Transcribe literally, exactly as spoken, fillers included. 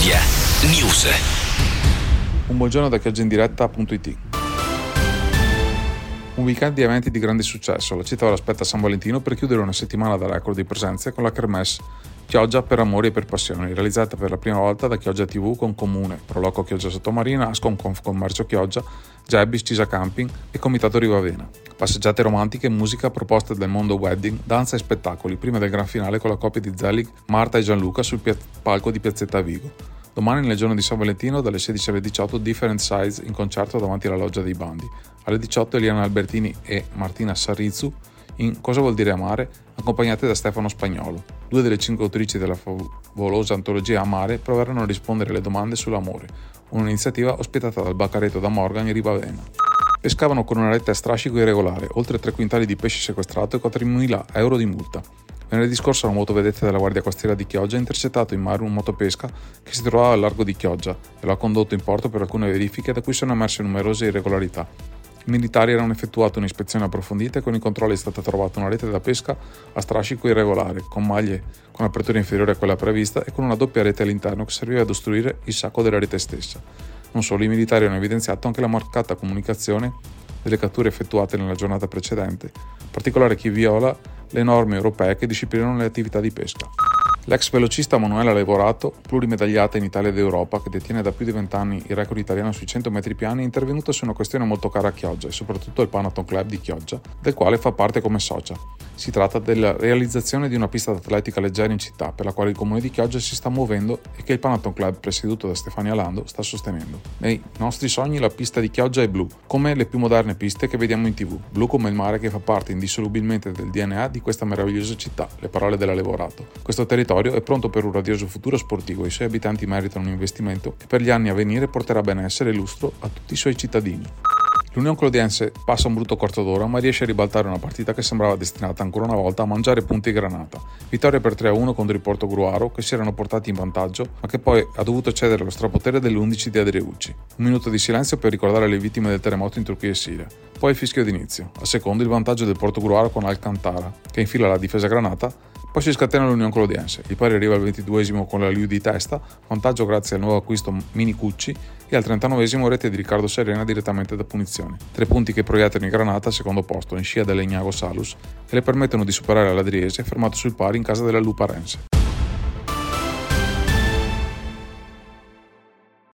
Media News. Un buongiorno da chioggia in diretta punto it. Un weekend di eventi di grande successo. La città ora aspetta San Valentino per chiudere una settimana da record di presenze con la kermesse Chioggia per amori e per passioni, realizzata per la prima volta da Chioggia tivù con Comune, Proloco Chioggia Sottomarina, Ascom Confcommercio Chioggia, Gebbis, Cisa Camping e Comitato Rivavena. Passeggiate romantiche, musica, proposte del mondo wedding, danza e spettacoli, prima del gran finale con la coppia di Zelig, Marta e Gianluca sul pia- palco di Piazzetta Vigo. Domani, nel giorno di San Valentino, dalle sedici alle diciotto, Different Size in concerto davanti alla Loggia dei Bandi. Alle diciotto, Eliana Albertini e Martina Sarrizzu in Cosa vuol dire amare, accompagnate da Stefano Spagnolo. Due delle cinque autrici della favolosa antologia Amare proveranno a rispondere alle domande sull'amore, un'iniziativa ospitata dal Baccaretto da Morgan in Rivavena. Pescavano con una rete a strascico irregolare, oltre tre quintali di pesce sequestrato e quattromila euro di multa. Venerdì scorso una motovedetta della Guardia Costiera di Chioggia ha intercettato in mare un motopesca che si trovava al largo di Chioggia e lo ha condotto in porto per alcune verifiche da cui sono emerse numerose irregolarità. I militari erano effettuato un'ispezione approfondita e con i controlli è stata trovata una rete da pesca a strascico irregolare, con maglie con apertura inferiore a quella prevista e con una doppia rete all'interno che serviva ad ostruire il sacco della rete stessa. Non solo, i militari hanno evidenziato anche la marcata comunicazione delle catture effettuate nella giornata precedente, in particolare chi viola le norme europee che disciplinano le attività di pesca. L'ex velocista Manuela Levorato, plurimedagliata in Italia ed Europa, che detiene da più di vent'anni il record italiano sui cento metri piani, è intervenuta su una questione molto cara a Chioggia e soprattutto al Panaton Club di Chioggia, del quale fa parte come socia. Si tratta della realizzazione di una pista d'atletica leggera in città, per la quale il comune di Chioggia si sta muovendo e che il Panaton Club, presieduto da Stefania Lando, sta sostenendo. Nei nostri sogni la pista di Chioggia è blu, come le più moderne piste che vediamo in tv, blu come il mare che fa parte indissolubilmente del D N A di questa meravigliosa città, le parole della Levorato. Questo territorio è pronto per un radioso futuro sportivo e i suoi abitanti meritano un investimento che per gli anni a venire porterà benessere e lustro a tutti i suoi cittadini. L'Union Clodiense passa un brutto quarto d'ora ma riesce a ribaltare una partita che sembrava destinata ancora una volta a mangiare punti granata. Vittoria per tre a uno contro il Portogruaro che si erano portati in vantaggio ma che poi ha dovuto cedere allo strapotere dell'undici di Adriucci. Un minuto di silenzio per ricordare le vittime del terremoto in Turchia e Siria. Poi il fischio d'inizio. Al secondo il vantaggio del Portogruaro con Alcantara che infila la difesa granata. Poi si scatena l'Union Clodiense, il pari arriva al ventiduesimo con la Liu di testa, vantaggio grazie al nuovo acquisto Mini Cucci e al trentanovesimo rete di Riccardo Serena direttamente da punizione. Tre punti che proiettano il Granata al secondo posto in scia dell'Egnago Salus e le permettono di superare l'Adriese fermato sul pari in casa della Luparense.